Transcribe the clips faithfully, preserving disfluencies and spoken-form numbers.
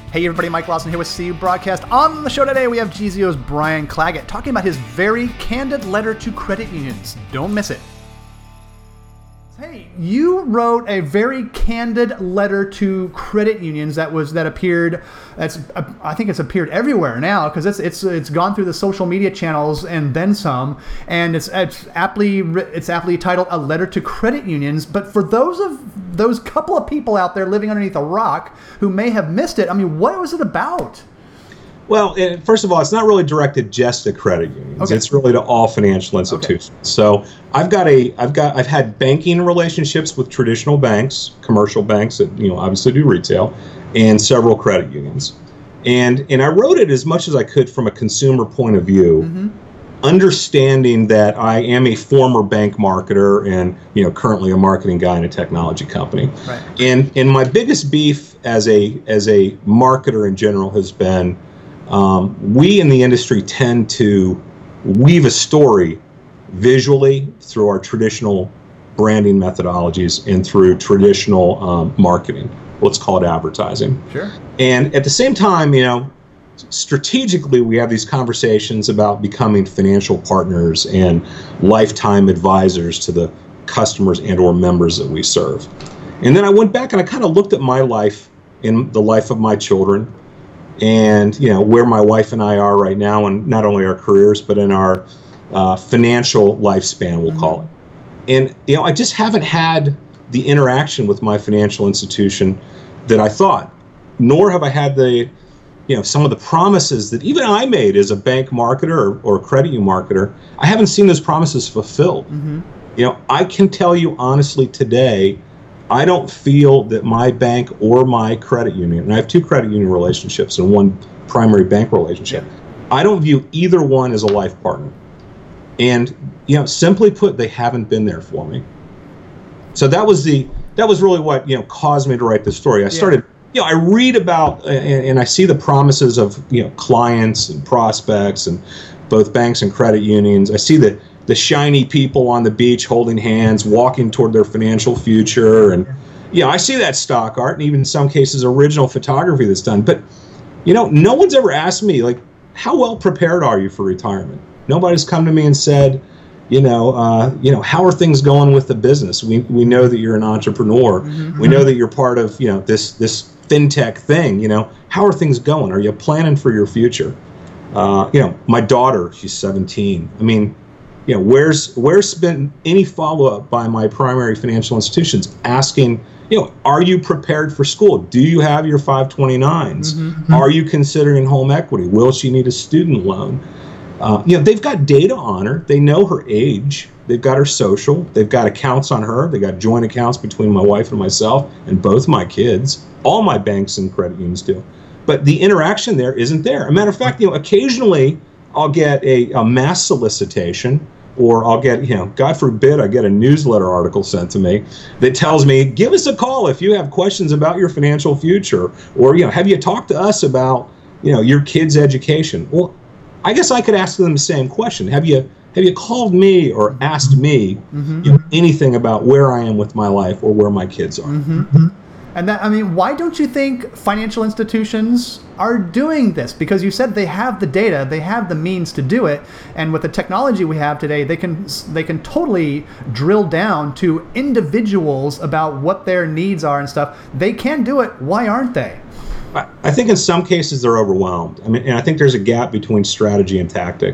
Hey everybody, Mike Lawson here with C U Broadcast. On the show today, we have G Z O's Brian Claggett talking about his very candid letter to credit unions. Don't miss it. Hey, you wrote a very candid letter to credit unions that was that appeared. That's uh, I think it's appeared everywhere now because it's it's it's gone through the social media channels and then some. And it's it's aptly it's aptly titled "A Letter to Credit Unions." But for those of those couple of people out there living underneath a rock who may have missed it, I mean, what was it about? Well, it, first of all, it's not really directed just to credit unions. Okay. It's really to all financial institutions. Okay. So I've got a, I've got, I've had banking relationships with traditional banks, commercial banks that you know obviously do retail, and several credit unions. And and I wrote it as much as I could from a consumer point of view, mm-hmm. understanding that I am a former bank marketer and you know currently a marketing guy in a technology company. Right. And and my biggest beef as a as a marketer in general has been. Um, we in the industry tend to weave a story visually through our traditional branding methodologies and through traditional um, marketing. Let's call it advertising. Sure. And at the same time, you know, strategically, we have these conversations about becoming financial partners and lifetime advisors to the customers and or members that we serve. And then I went back and I kind of looked at my life and the life of my children. And you know where my wife and I are right now, and not only our careers, but in our uh, financial lifespan, we'll mm-hmm. call it. And you know, I just haven't had the interaction with my financial institution that I thought. Nor have I had the, you know, some of the promises that even I made as a bank marketer or, or credit union marketer. I haven't seen those promises fulfilled. Mm-hmm. You know, I can tell you honestly today. I don't feel that my bank or my credit union, and I have two credit union relationships and one primary bank relationship, yeah. I don't view either one as a life partner. And, you know, simply put, they haven't been there for me. So that was the, that was really what, you know, caused me to write this story. I yeah. started, you know, I read about and, and I see the promises of, you know, clients and prospects and both banks and credit unions. I see the, the shiny people on the beach holding hands, walking toward their financial future. And, yeah, I see that stock art and even in some cases original photography that's done. But, you know, no one's ever asked me, like, how well prepared are you for retirement? Nobody's come to me and said, you know, uh, you know, how are things going with the business? We we know that you're an entrepreneur. Mm-hmm. We know that you're part of, you know, this this fintech thing. You know, how are things going? Are you planning for your future? Uh, you know, my daughter, she's seventeen. I mean, you know, where's where's been any follow-up by my primary financial institutions asking, you know, are you prepared for school? Do you have your five twenty-nines? Mm-hmm. Are you considering home equity? Will she need a student loan? Uh, you know, they've got data on her. They know her age. They've got her social. They've got accounts on her. They've got joint accounts between my wife and myself and both my kids. All my banks and credit unions do. But the interaction there isn't there. As a matter of fact, you know, occasionally I'll get a, a mass solicitation, or I'll get, you know, God forbid, I get a newsletter article sent to me that tells me, give us a call if you have questions about your financial future, or, you know, have you talked to us about, you know, your kid's education? Well, I guess I could ask them the same question. Have you have you called me or asked me mm-hmm. you know, anything about where I am with my life or where my kids are? Mm-hmm. And that, I mean, why don't you think financial institutions are doing this? Because you said they have the data, they have the means to do it, and with the technology we have today, they can they can totally drill down to individuals about what their needs are and stuff. They can do it. Why aren't they? I think in some cases they're overwhelmed. I mean, and I think there's a gap between strategy and tactic.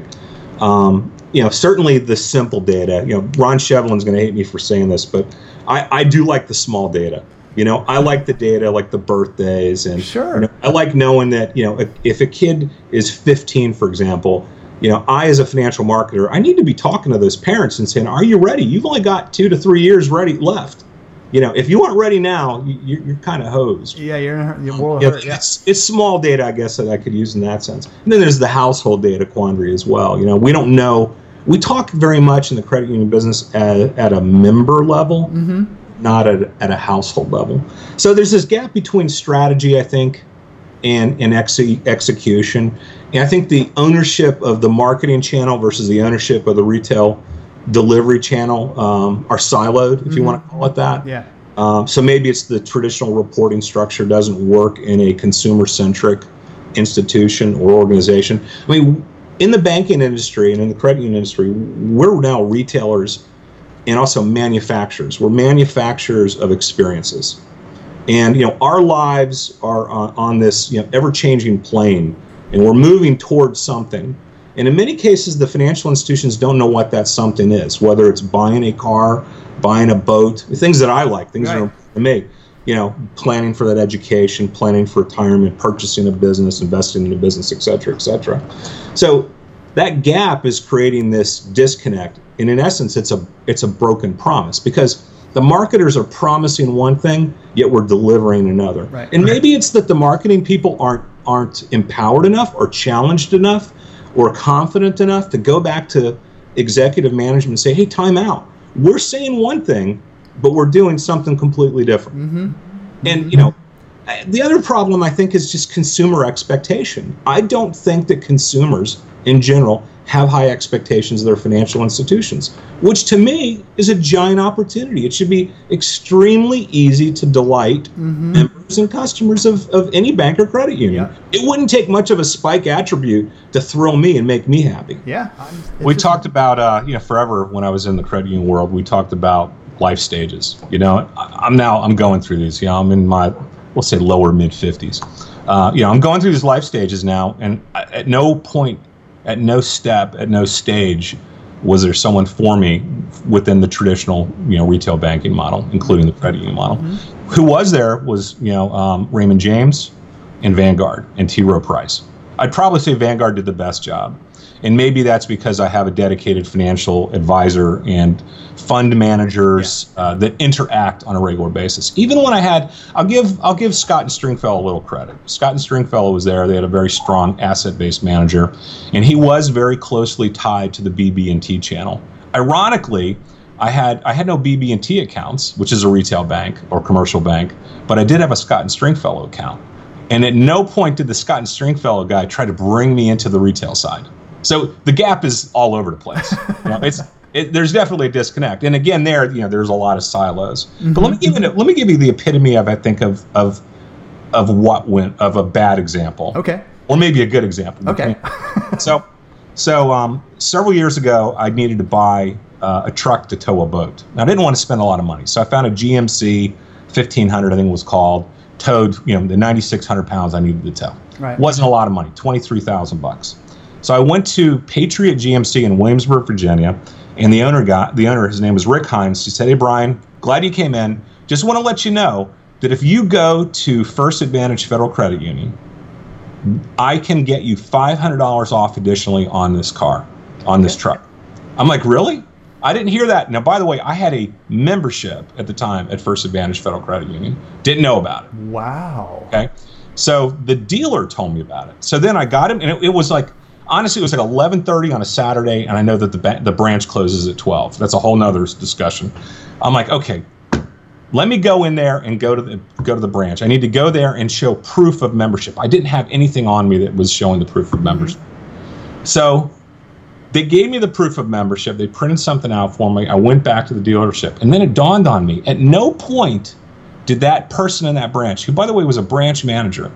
Um, you know, certainly the simple data. You know, Ron Shevlin's going to hate me for saying this, but I, I do like the small data. You know, I like the data, like the birthdays, and sure. You know, I like knowing that, you know, if, if a kid is fifteen, for example, you know, I as a financial marketer, I need to be talking to those parents and saying, "Are you ready? You've only got two to three years ready left. You know, if you aren't ready now, you, you're kind of hosed." Yeah, you're in a, you're world yeah, hurt. Yeah. It's it's small data, I guess, that I could use in that sense. And then there's the household data quandary as well. You know, we don't know. We talk very much in the credit union business at, at a member level. Mm-hmm. Not at, at a household level. So there's this gap between strategy, I think, and, and exe- execution. And I think the ownership of the marketing channel versus the ownership of the retail delivery channel um, are siloed, if mm-hmm. you want to call it that. Yeah. Um, so maybe it's the traditional reporting structure doesn't work in a consumer-centric institution or organization. I mean, in the banking industry and in the credit union industry, we're now retailers and also manufacturers. We're manufacturers of experiences. And, you know, our lives are on, on this, you know, ever-changing plane, and we're moving towards something. And in many cases, the financial institutions don't know what that something is, whether it's buying a car, buying a boat, things that I like, things right. that are to me, you know, planning for that education, planning for retirement, purchasing a business, investing in a business, et cetera, et cetera. So that gap is creating this disconnect. And in essence, it's a it's a broken promise, because the marketers are promising one thing, yet we're delivering another. Right. And maybe it's that the marketing people aren't aren't empowered enough or challenged enough or confident enough to go back to executive management and say, hey, time out. We're saying one thing, but we're doing something completely different. Mm-hmm. And, Mm-hmm. you know, the other problem, I think, is just consumer expectation. I don't think that consumers in general have high expectations of their financial institutions, which to me is a giant opportunity. It should be extremely easy to delight mm-hmm. members and customers of, of any bank or credit union. Yeah. It wouldn't take much of a spike attribute to thrill me and make me happy. Yeah. We just... talked about, uh, you know, forever when I was in the credit union world, we talked about life stages. You know, I'm now, I'm going through these, you know, I'm in my, we'll say lower mid fifties. Uh, you know, I'm going through these life stages now, and at no point, at no step, at no stage was there someone for me within the traditional, you know, retail banking model, including the credit union model. Mm-hmm. Who was there was, you know, um, Raymond James and Vanguard and T. Rowe Price. I'd probably say Vanguard did the best job. And maybe that's because I have a dedicated financial advisor and fund managers yeah. uh, that interact on a regular basis. Even when I had, I'll give I'll give Scott and Stringfellow a little credit. Scott and Stringfellow was there. They had a very strong asset-based manager, and he was very closely tied to the B B and T channel. Ironically, I had I had no B B and T accounts, which is a retail bank or commercial bank, but I did have a Scott and Stringfellow account. And at no point did the Scott and Stringfellow guy try to bring me into the retail side. So the gap is all over the place. You know, it's it, there's definitely a disconnect. And again, there you know there's a lot of silos. Mm-hmm. But let me give you let me give you the epitome of I think of of of what went of a bad example. Okay. Or maybe a good example. Okay. so so um, several years ago, I needed to buy uh, a truck to tow a boat. Now, I didn't want to spend a lot of money, so I found a G M C fifteen hundred, I think it was called, towed you know the ninety-six hundred pounds I needed to tow. Right. Wasn't a lot of money, twenty-three thousand bucks. So I went to Patriot G M C in Williamsburg, Virginia, and the owner got the owner. His name was Rick Hines. He said, "Hey Brian, glad you came in. Just want to let you know that if you go to First Advantage Federal Credit Union, I can get you five hundred dollars off additionally on this car, on this truck." I'm like, "Really? I didn't hear that." Now, by the way, I had a membership at the time at First Advantage Federal Credit Union. Didn't know about it. Wow. Okay. So the dealer told me about it. So then I got him, and it, it was like. Honestly, it was like eleven thirty on a Saturday, and I know that the ba- the branch closes at twelve. That's a whole nother discussion. I'm like, okay, let me go in there and go to the go to the branch. I need to go there and show proof of membership. I didn't have anything on me that was showing the proof of membership. Mm-hmm. So they gave me the proof of membership. They printed something out for me. I went back to the dealership, and then it dawned on me. At no point did that person in that branch, who by the way was a branch manager,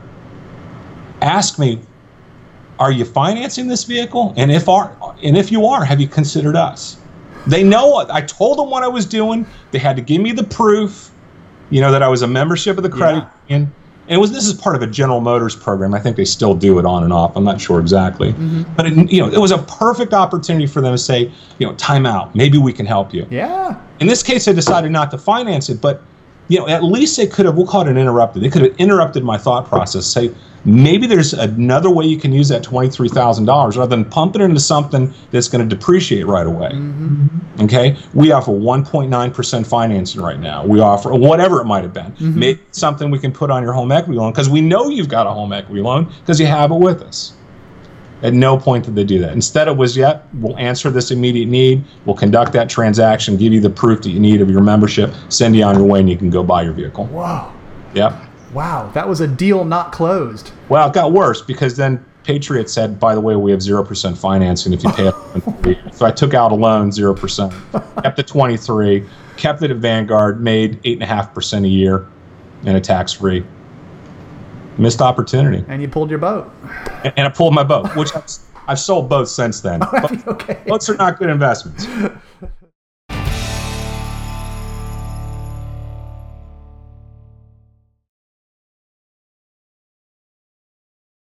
ask me, "Are you financing this vehicle? And if are, and if you are, have you considered us?" They know. I told them what I was doing. They had to give me the proof, you know, that I was a membership of the credit yeah. union. And it was this is part of a General Motors program. I think they still do it on and off. I'm not sure exactly, mm-hmm. but it, you know, it was a perfect opportunity for them to say, you know, time out. Maybe we can help you. Yeah. In this case, I decided not to finance it, but you know, at least they could have. We'll call it an interrupted. They could have interrupted my thought process. Say. Maybe there's another way you can use that twenty-three thousand dollars rather than pump it into something that's going to depreciate right away. Mm-hmm. Okay? We offer one point nine percent financing right now. We offer whatever it might have been. Mm-hmm. Maybe it's something we can put on your home equity loan because we know you've got a home equity loan because you have it with us. At no point did they do that. Instead, it was, yep, we'll answer this immediate need. We'll conduct that transaction, give you the proof that you need of your membership, send you on your way, and you can go buy your vehicle. Wow. Yep. Wow, that was a deal not closed. Well, it got worse because then Patriot said, by the way, we have zero percent financing if you pay up. If I took out a loan, zero percent. Kept the twenty-three, kept it at Vanguard, made eight and a half percent a year in a tax-free. Missed opportunity. And you pulled your boat. And, and I pulled my boat, which I've, I've sold boats since then. Oh, okay. Boats are not good investments.